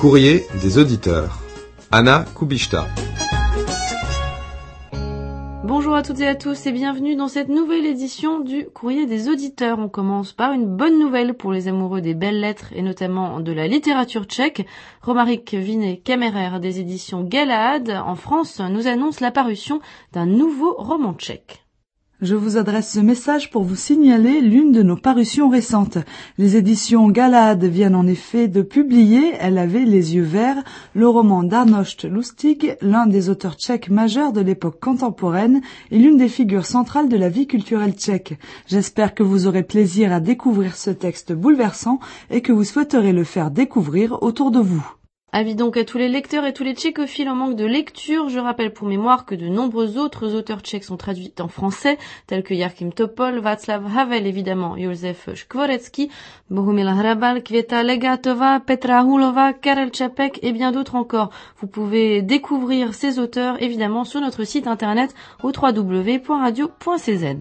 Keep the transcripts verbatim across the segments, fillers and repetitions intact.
courrier des auditeurs. Anna Kubishta. Bonjour à toutes et à tous et bienvenue dans cette nouvelle édition du Courrier des auditeurs. On commence par une bonne nouvelle pour les amoureux des belles lettres et notamment de la littérature tchèque. Romaric Vinet-Kemerer des éditions Galahad en France nous annonce la parution d'un nouveau roman tchèque. Je vous adresse ce message pour vous signaler l'une de nos parutions récentes. Les éditions Galahad viennent en effet de publier Elle avait les yeux verts, le roman d'Arnošt Lustig, l'un des auteurs tchèques majeurs de l'époque contemporaine et l'une des figures centrales de la vie culturelle tchèque. J'espère que vous aurez plaisir à découvrir ce texte bouleversant et que vous souhaiterez le faire découvrir autour de vous. Avis donc à tous les lecteurs et tous les tchécophiles en manque de lecture. Je rappelle pour mémoire que de nombreux autres auteurs tchèques sont traduits en français, tels que Jarchim Topol, Václav Havel évidemment, Josef Škvorecký, Bohumil Hrabal, Květa Legátová, Petra Hulova, Karel Čapek et bien d'autres encore. Vous pouvez découvrir ces auteurs évidemment sur notre site internet au w w w point radio point c z.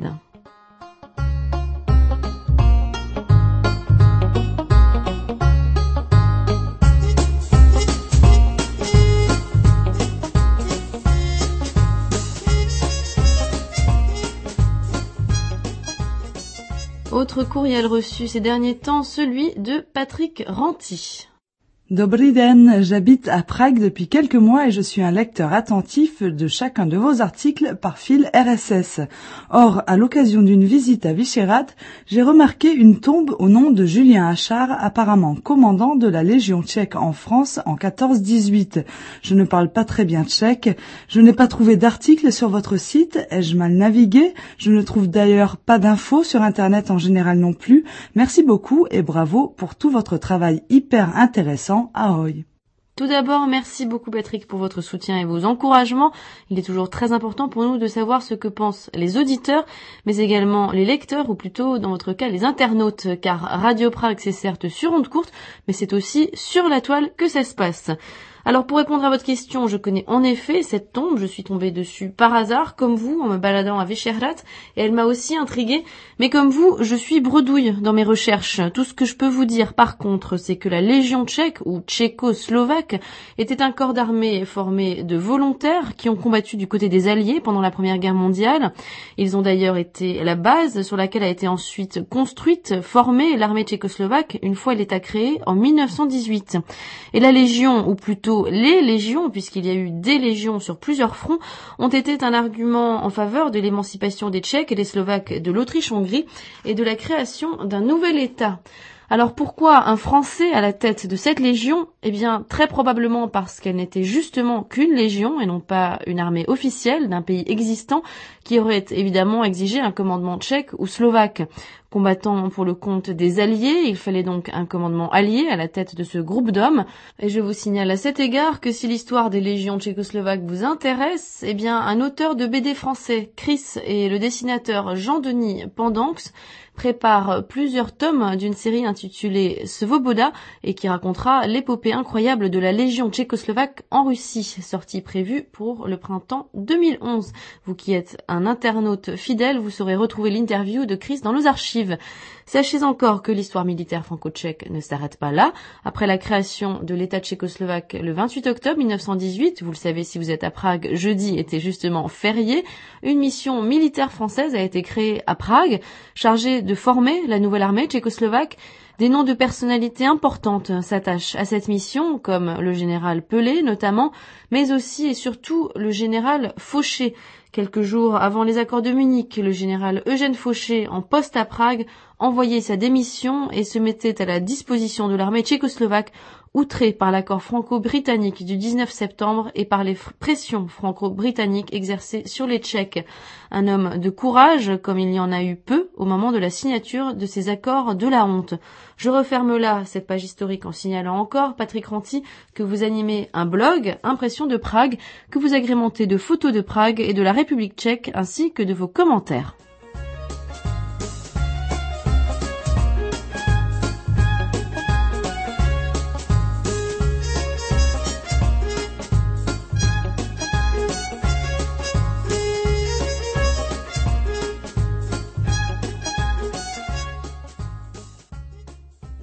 Autre courriel reçu ces derniers temps, celui de Patrick Ranty. Dobrý den, j'habite à Prague depuis quelques mois et je suis un lecteur attentif de chacun de vos articles par fil R S S. Or, à l'occasion d'une visite à Vyšehrad, j'ai remarqué une tombe au nom de Julien Achard, apparemment commandant de la Légion tchèque en France en quatorze dix-huit. Je ne parle pas très bien tchèque, je n'ai pas trouvé d'article sur votre site, ai-je mal navigué? Je ne trouve d'ailleurs pas d'infos sur Internet en général non plus. Merci beaucoup et bravo pour tout votre travail hyper intéressant. Ahoy. Tout d'abord, merci beaucoup Patrick pour votre soutien et vos encouragements. Il est toujours très important pour nous de savoir ce que pensent les auditeurs, mais également les lecteurs, ou plutôt dans votre cas les internautes, car Radio Prague c'est certes sur onde courte, mais c'est aussi sur la toile que ça se passe. Alors pour répondre à votre question, je connais en effet cette tombe, je suis tombée dessus par hasard, comme vous, en me baladant à Vyšehrad, et elle m'a aussi intriguée, mais comme vous, je suis bredouille dans mes recherches. Tout ce que je peux vous dire par contre, c'est que la Légion tchèque, ou tchécoslovaque, était un corps d'armée formé de volontaires qui ont combattu du côté des Alliés pendant la Première Guerre mondiale. Ils ont d'ailleurs été la base sur laquelle a été ensuite construite, formée l'armée tchécoslovaque une fois l'État créé en mille neuf cent dix-huit. Et la Légion, ou plutôt les légions, puisqu'il y a eu des légions sur plusieurs fronts, ont été un argument en faveur de l'émancipation des Tchèques et des Slovaques de l'Autriche-Hongrie et de la création d'un nouvel État. Alors pourquoi un Français à la tête de cette légion? Eh bien, très probablement parce qu'elle n'était justement qu'une légion et non pas une armée officielle d'un pays existant qui aurait évidemment exigé un commandement tchèque ou slovaque. Combattant pour le compte des Alliés, il fallait donc un commandement allié à la tête de ce groupe d'hommes. Et je vous signale à cet égard que si l'histoire des légions tchécoslovaques vous intéresse, eh bien, un auteur de B D français, Chris, et le dessinateur Jean-Denis Pendanx prépare plusieurs tomes d'une série intitulée Svoboda et qui racontera l'épopée incroyable de la Légion tchécoslovaque en Russie, sortie prévue pour le printemps deux mille onze. Vous qui êtes un internaute fidèle, vous saurez retrouver l'interview de Chris dans nos archives. Sachez encore que l'histoire militaire franco-tchèque ne s'arrête pas là. Après la création de l'État tchécoslovaque le vingt-huit octobre mille neuf cent dix-huit, vous le savez si vous êtes à Prague, jeudi était justement férié, une mission militaire française a été créée à Prague, chargée de former la nouvelle armée tchécoslovaque. Des noms de personnalités importantes s'attachent à cette mission, comme le général Pelé notamment, mais aussi et surtout le général Fauché. Quelques jours avant les accords de Munich, le général Eugène Fauché, en poste à Prague, envoyait sa démission et se mettait à la disposition de l'armée tchécoslovaque, outrée par l'accord franco-britannique du dix-neuf septembre et par les pressions franco-britanniques exercées sur les Tchèques. Un homme de courage, comme il y en a eu peu au moment de la signature de ces accords de la honte. Je referme là cette page historique en signalant encore, Patrick Ranty, que vous animez un blog, Impression de Prague, que vous agrémentez de photos de Prague et de la République tchèque ainsi que de vos commentaires.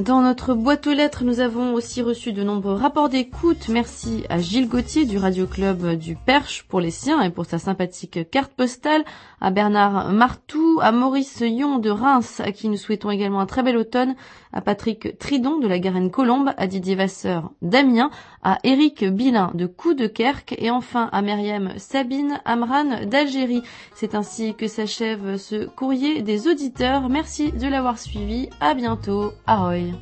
Dans notre boîte aux lettres, nous avons aussi reçu de nombreux rapports d'écoute. Merci à Gilles Gauthier du Radio Club du Perche pour les siens et pour sa sympathique carte postale, à Bernard Martou, à Maurice Yon de Reims, à qui nous souhaitons également un très bel automne, à Patrick Tridon de la Garenne-Colombe, à Didier Vasseur d'Amiens, à Éric Bilin de Coudekerque et enfin à Myriam Sabine Amran d'Algérie. C'est ainsi que s'achève ce courrier des auditeurs. Merci de l'avoir suivi. À bientôt. Ahoy.